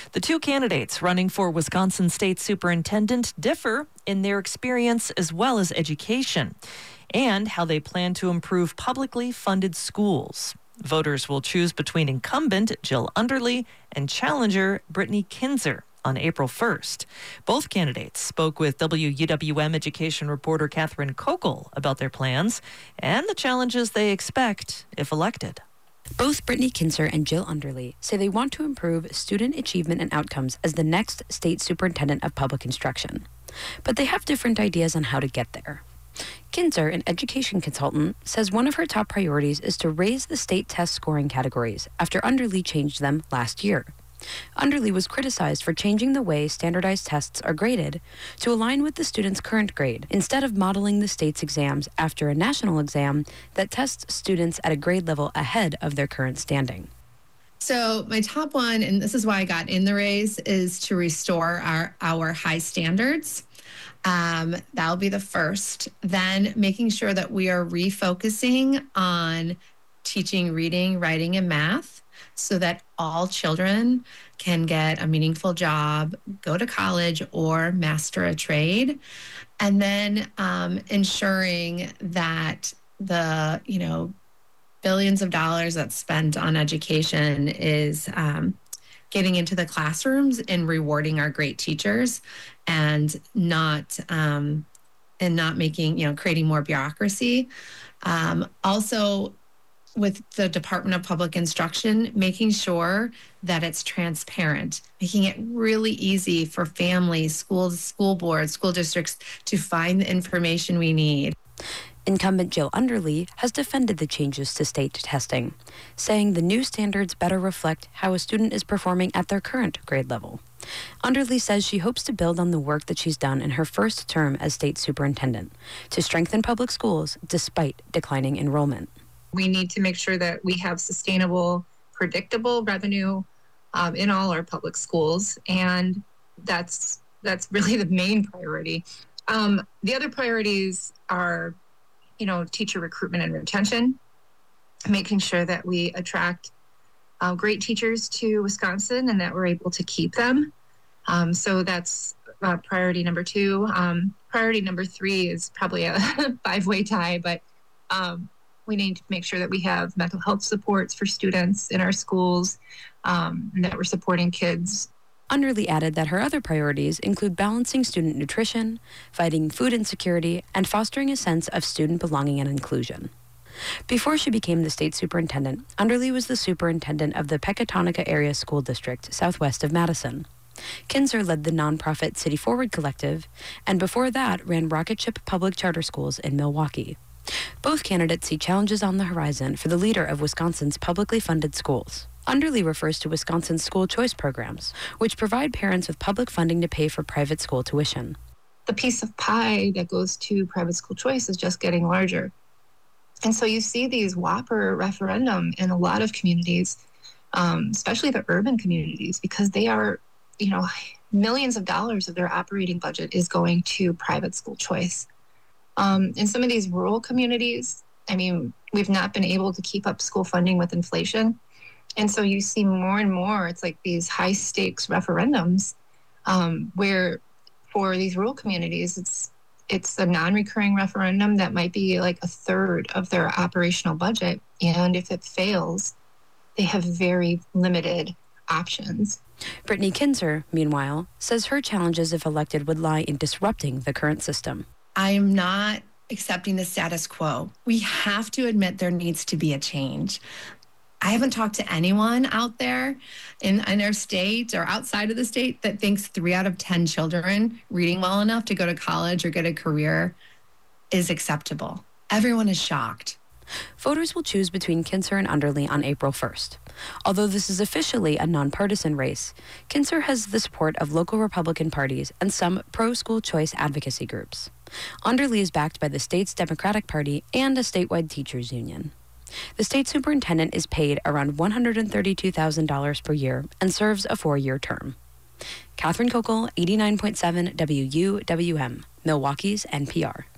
The two candidates running for Wisconsin State Superintendent differ in their experience as well as education and how they plan to improve publicly funded schools. Voters will choose between incumbent Jill Underly and challenger Brittany Kinzer on April 1st. Both candidates spoke with WUWM education reporter Catherine Kokel about their plans and the challenges they expect if elected. Both Brittany Kinzer and Jill Underly say they want to improve student achievement and outcomes as the next state superintendent of public instruction. But they have different ideas on how to get there. Kinzer, an education consultant, says one of her top priorities is to raise the state test scoring categories after Underly changed them last year. Underly was criticized for changing the way standardized tests are graded to align with the student's current grade, instead of modeling the state's exams after a national exam that tests students at a grade level ahead of their current standing. So my top one, and this is why I got in the race, is to restore our high standards. That'll be the first. Then making sure that we are refocusing on teaching reading, writing, and math so that all children can get a meaningful job, go to college, or master a trade. And then ensuring that the, billions of dollars that's spent on education is getting into the classrooms and rewarding our great teachers and not making, creating more bureaucracy. Also, with the Department of Public Instruction, making sure that it's transparent, making it really easy for families, schools, school boards, school districts to find the information we need. Incumbent Jill Underly has defended the changes to state testing, saying the new standards better reflect how a student is performing at their current grade level. Underly says she hopes to build on the work that she's done in her first term as state superintendent to strengthen public schools despite declining enrollment. We need to make sure that we have sustainable, predictable revenue in all our public schools, and that's really the main priority. The other priorities are, teacher recruitment and retention, making sure that we attract great teachers to Wisconsin and that we're able to keep them. So that's priority number 2. Priority number 3 is probably a 5-way tie, but we need to make sure that we have mental health supports for students in our schools, and that we're supporting kids. Underly added that her other priorities include balancing student nutrition, fighting food insecurity, and fostering a sense of student belonging and inclusion. Before she became the state superintendent, Underly was the superintendent of the Pecatonica Area School District, southwest of Madison. Kinzer led the nonprofit City Forward Collective, and before that ran Rocket Ship Public Charter Schools in Milwaukee. Both candidates see challenges on the horizon for the leader of Wisconsin's publicly funded schools. Underly refers to Wisconsin's school choice programs, which provide parents with public funding to pay for private school tuition. The piece of pie that goes to private school choice is just getting larger. And so you see these whopper referendum in a lot of communities, especially the urban communities, because they are, millions of dollars of their operating budget is going to private school choice. In some of these rural communities, we've not been able to keep up school funding with inflation. And so you see more and more, it's like these high stakes referendums where for these rural communities, it's a non-recurring referendum that might be like a third of their operational budget. And if it fails, they have very limited options. Brittany Kinzer, meanwhile, says her challenges if elected would lie in disrupting the current system. I am not accepting the status quo. We have to admit there needs to be a change. I haven't talked to anyone out there in our state or outside of the state that thinks 3 out of 10 children reading well enough to go to college or get a career is acceptable. Everyone is shocked. Voters will choose between Kinzer and Underly on April 1st. Although this is officially a nonpartisan race, Kinzer has the support of local Republican parties and some pro-school choice advocacy groups. Underly is backed by the state's Democratic Party and a statewide teachers union. The state superintendent is paid around $132,000 per year and serves a 4-year term. Catherine Kokel, 89.7 WUWM, Milwaukee's NPR.